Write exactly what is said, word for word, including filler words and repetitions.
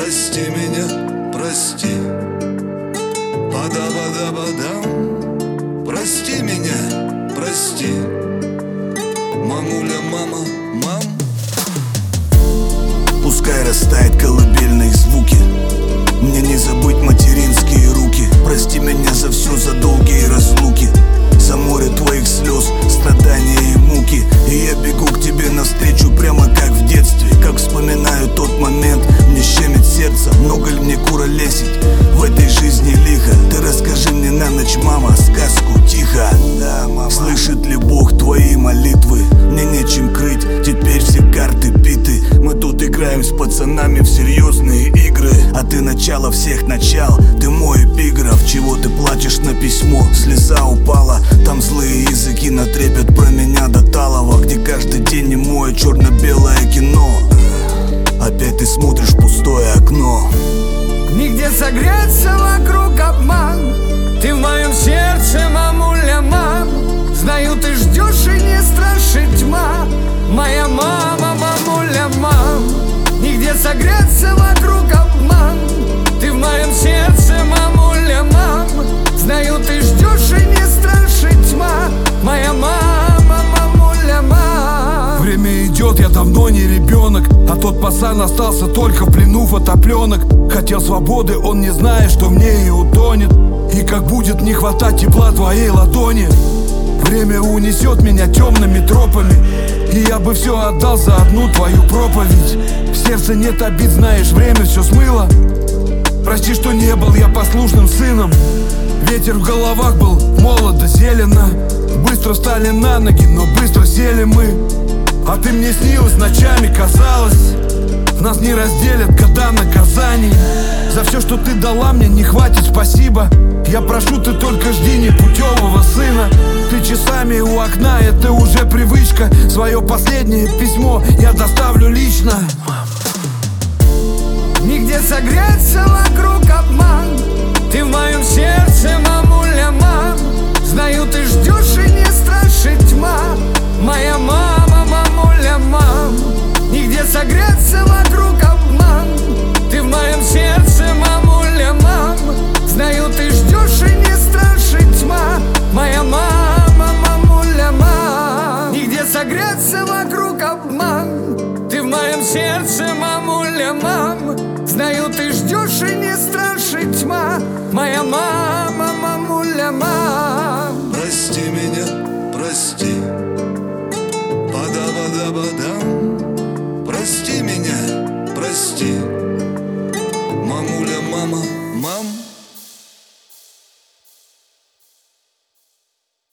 прости меня, прости. Бада-бада-бадам, прости меня, прости. Мамуля, мама, мам. Пускай растают колыбельные звуки, мне не забыть материнские руки. Прости меня за все, за долгие разлуки, за море твоих слез, страдания и муки. И я бегу к тебе навстречу прямо как в детстве. Как вспоминаю тот момент, мне щемит сердце. Много ли мне куролесить в этой жизни лихо? Ты расскажи мне на ночь, мама, сказку тихо. Да, мама. Слышит ли Бог твои молитвы? Мне нечем крыть, теперь все карты биты. Мы тут играем с пацанами в серьезные игры, а ты начало всех начал, ты мой эпиграф. Чего ты плачешь на письмо? Слеза упала, там злые языки натрепят про меня до талого, где каждый день немое черно-белое кино. Опять ты смотришь в пустое окно. Нигде согреться, вокруг обман. Ты в моем сердце, мамуля, мам. Знаю, ты ждешь и не страшит тьма. Моя мама, мамуля, мам. Нигде согреться, вокруг обман. Ты в моем сердце, мамуля, мам. Знаю, ты ждешь и не страшит тьма. Моя мама, мамуля, мам. Время идет, я давно не ребенок, а тот пацан остался только в плену фотопленок. Хотел свободы, он не знает, что в ней и утонет. И как будет не хватать тепла твоей ладони. Время унесет меня темными тропами, и я бы все отдал за одну твою проповедь. В сердце нет обид, знаешь, время все смыло. Прости, что не был я послушным сыном. Ветер в головах был молодо, зелено. Быстро встали на ноги, но быстро сели мы. А ты мне снилась ночами, казалось, нас не разделят года наказаний. За все, что ты дала мне, не хватит спасибо. Я прошу, ты только жди непутевого сына. Ты часами у окна, это уже привычка. Свое последнее письмо я доставлю лично. Нигде согреться, вокруг обман. Ты в моем сердце, мамуля, мам. Знаю, ты ждешь и не страшит тьма. Моя мама, мамуля, мам. Нигде согреться, вокруг обман. Ты в моем сердце, мамуля, мам. Знаю, ты ждешь и не страшит тьма. Моя мама, мамуля, мам. Нигде согреться, вокруг обман. Ты в моем сердце, мамуля, мам. Знаю, ты ждешь и не страшит тьма. Моя мама.